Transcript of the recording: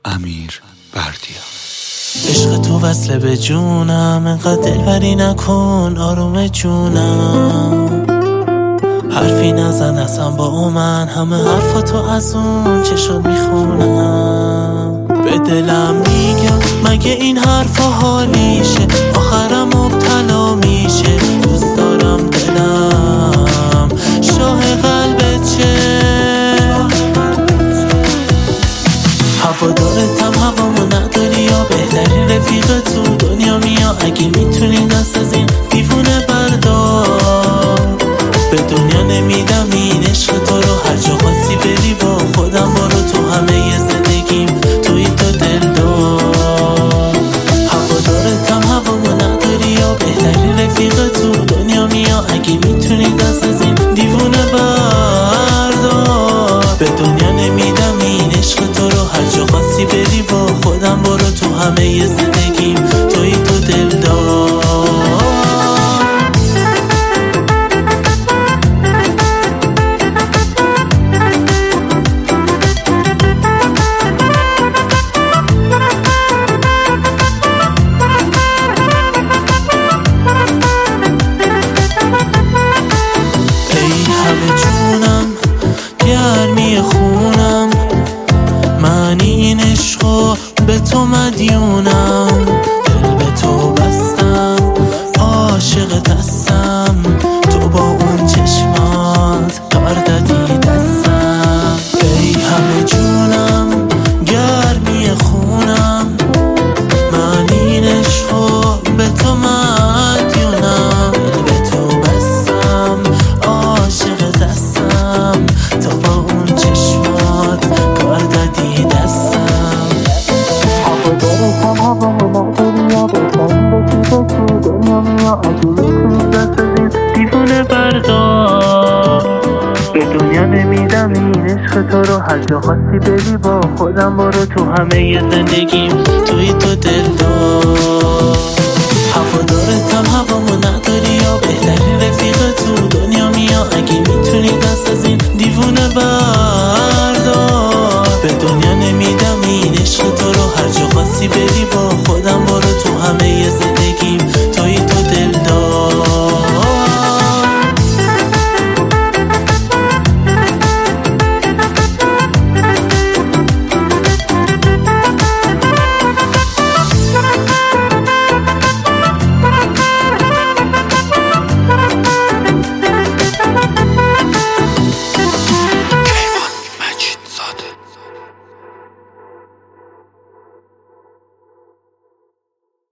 امیر بردیا. عشق تو وصله به جونم، انقدر دلبری نکن آروم جونم. حرفی نزن اصلا با من، همه حرفاتو از اون چشات میخونم. به دلم میگم مگه این حرفا حالیشه، آخرم مبتلا میشه. دوست دارم دلم شاه قلبت چه، هوادارتم هوامو نداری یا بهترین رفیق تو دنیا میا. اگه میتونی دست از این دیوونه بردار، به دنیا نمیدم این عشق تو رو. هر جا خواستی بری با خودم برو، تو همه زندگیم توی تو دلدار. هوادارتم هوامو نداری یا بهترین رفیق تو دنیا میا. اگه میتونی دست از این دیوونه بردار، به دنیا نمیدم این عشق تو رو. هر جا خواستی بری با خودم برو، تو همه زندگیم توی تو دلدار. گرمی خونم من این عشقو به تو مدیونم. دل به تو بستم عاشقت هستم، تو با اون چشمات کار دادی دستم. ای همه جونم گرمی خونم من این عشقو به تو مدیونم. دل به تو بستم عاشقت هستم، تو با اون چشمات کار دادی دستم. هوادارتم هوامو نداری یا بهترین رفیق تو دنیا میا. اگه میتونی دست از این دیوونه بردار، به دنیا نمیدم این عشق تو رو. هر جا خواستی بری با خودم برو، تو همه زندگیم توی تو دلدار. هوادارتم هوامو نداری یا بهترین رفیق تو دنیا میا. اگه میتونی دست از این دیوونه بردار، به دنیا نمیدم این عشق تو رو. هر جا خواستی بری با